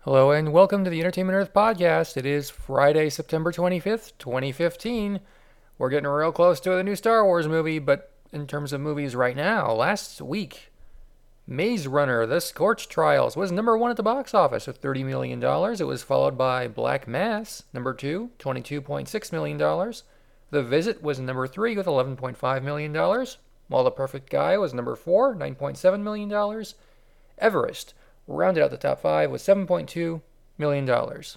Hello and welcome to the Entertainment Earth podcast. It is Friday, September 25th, 2015. We're getting real close to the new Star Wars movie, but in terms of movies right now, last week, Maze Runner: The Scorch Trials was number one at the box office with $30 million. It was followed by Black Mass, number two, $22.6 million. The Visit was number three with $11.5 million, while The Perfect Guy was number four, $9.7 million. Everest rounded out the top five with $7.2 million.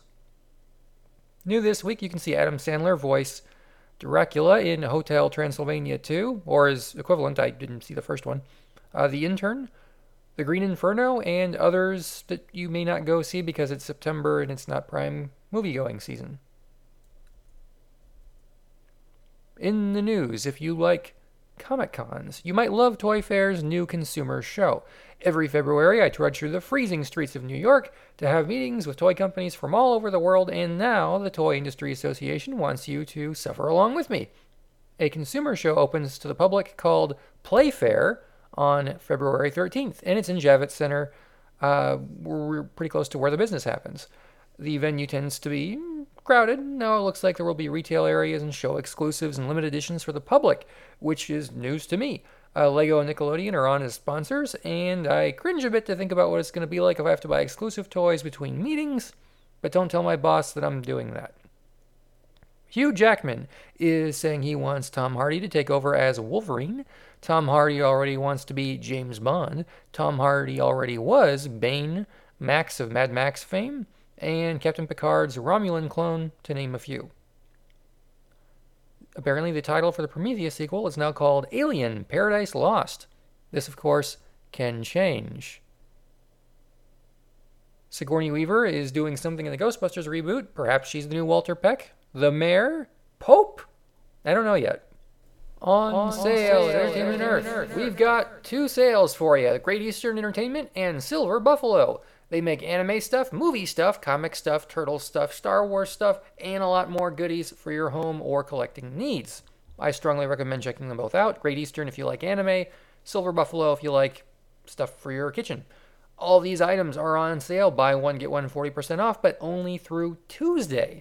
New this week, you can see Adam Sandler voice Dracula in Hotel Transylvania 2, or his equivalent, I didn't see the first one, The Intern, The Green Inferno, and others that you may not go see because it's September and it's not prime movie-going season. In the news, if you like Comic-Cons, you might love Toy Fair's new consumer show. Every February, I trudge through the freezing streets of New York to have meetings with toy companies from all over the world, and now the Toy Industry Association wants you to suffer along with me. A consumer show opens to the public called Play Fair on February 13th, and it's in Javits Center. We're pretty close to where the business happens. The venue tends to be crowded. Now it looks like there will be retail areas and show exclusives and limited editions for the public, which is news to me. Lego and Nickelodeon are on as sponsors, and I cringe a bit to think about what it's going to be like if I have to buy exclusive toys between meetings, but don't tell my boss that I'm doing that. Hugh Jackman is saying he wants Tom Hardy to take over as Wolverine. Tom Hardy already wants to be James Bond. Tom Hardy already was Bane, Max of Mad Max fame, and Captain Picard's Romulan clone, to name a few. Apparently, the title for the Prometheus sequel is now called Alien: Paradise Lost. This, of course, can change. Sigourney Weaver is doing something in the Ghostbusters reboot. Perhaps she's the new Walter Peck. The Mayor? Pope? I don't know yet. On sale at Entertainment Earth. We've got two sales for you. The Great Eastern Entertainment and Silver Buffalo. They make anime stuff, movie stuff, comic stuff, turtle stuff, Star Wars stuff, and a lot more goodies for your home or collecting needs. I strongly recommend checking them both out. Great Eastern if you like anime, Silver Buffalo if you like stuff for your kitchen. All these items are on sale. Buy one, get one 40% off, but only through Tuesday.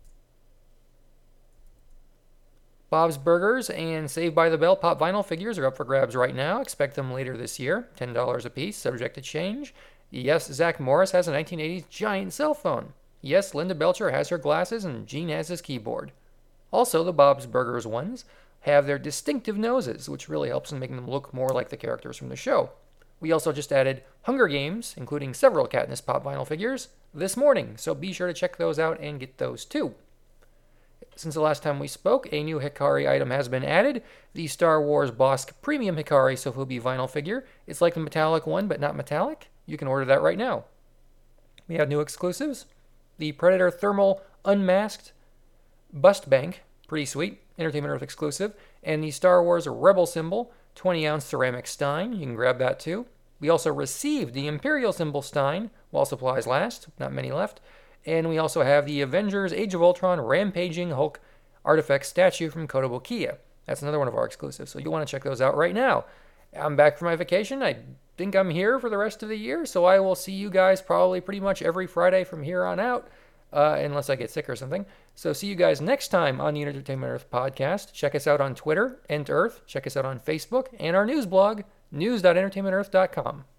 Bob's Burgers and Saved by the Bell pop vinyl figures are up for grabs right now. Expect them later this year. $10 a piece, subject to change. Yes, Zach Morris has a 1980s giant cell phone. Yes, Linda Belcher has her glasses and Gene has his keyboard. Also, the Bob's Burgers ones have their distinctive noses, which really helps in making them look more like the characters from the show. We also just added Hunger Games, including several Katniss pop vinyl figures, this morning, so be sure to check those out and get those too. Since the last time we spoke, a new Hikari item has been added, the Star Wars Bosk Premium Hikari Sofubi vinyl figure. It's like the metallic one, but not metallic. You can order that right now. We have new exclusives. The Predator Thermal Unmasked Bust Bank, pretty sweet, Entertainment Earth exclusive. And the Star Wars Rebel Symbol 20-ounce ceramic stein. You can grab that too. We also received the Imperial Symbol stein while supplies last. Not many left. And we also have the Avengers Age of Ultron Rampaging Hulk Artifact statue from Kotobukiya. That's another one of our exclusives, so you'll want to check those out right now. I'm back from my vacation. I think I'm here for the rest of the year, so I will see you guys probably pretty much every Friday from here on out, unless I get sick or something. So see you guys next time on the Entertainment Earth podcast. Check us out on Twitter, EntEarth. Check us out on Facebook, and our news blog, news.entertainmentearth.com.